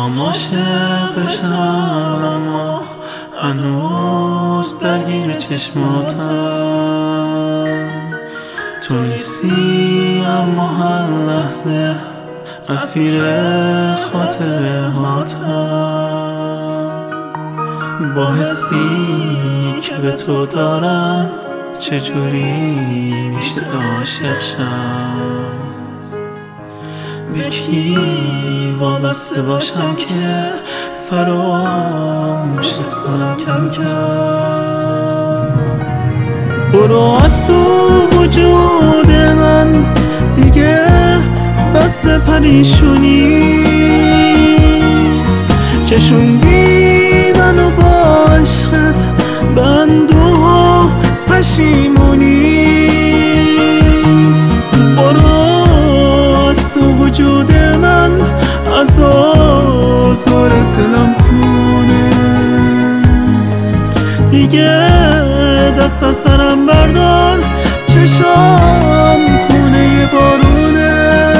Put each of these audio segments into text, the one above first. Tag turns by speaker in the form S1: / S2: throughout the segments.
S1: عاشقشم اما هنوز درگیر چشماتم. تو نیستی اما هر لحظه اسیر خاطره هاتم. با حسی که به تو دارم چجوری میشه عاشق شم؟ به کی وابسته باشم که فراموشت کنم کم کم؟ برو از تو وجود من دیگه بس پریشونی، کشوندی منو با عشقت به اندوه و پشیمونی. برو از تو وجود من، از آزار دلم خونه، دیگه دست از سرم بردار، چشام خونه بارونه.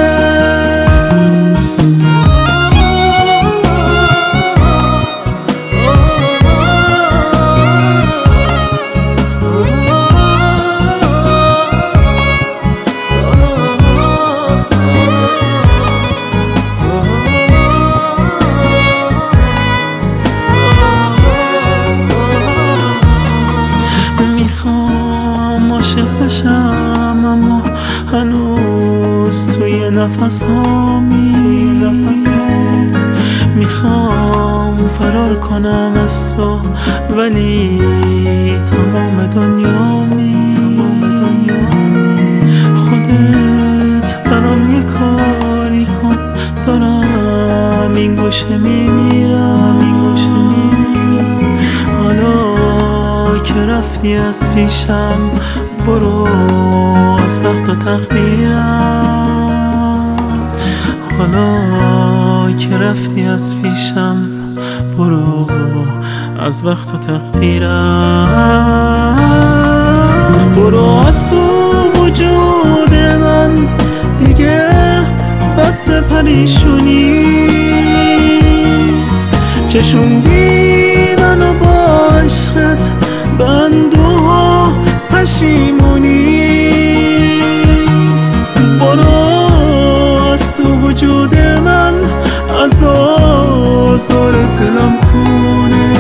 S1: عاشق بشم اما هنوز توی نفسامی، میخوام فرار کنم از تو ولی تمام دنیامی. خودت برام یه کاری کن، دارم این گوشه میمیرم. حالا که رفتی از پیشم برو از بخت و تقدیرم. حالا که رفتی از پیشم برو از بخت و تقدیرم. برو از تو وجود من دیگه بس پریشونی، کشوندی منو با عشقت به اندوه و پشیمونی. برو از تو وجود من، از آزار دلم خونه،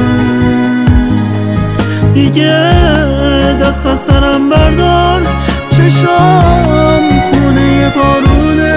S1: دیگه دست از سرم بردار، چشام خونه بارونه.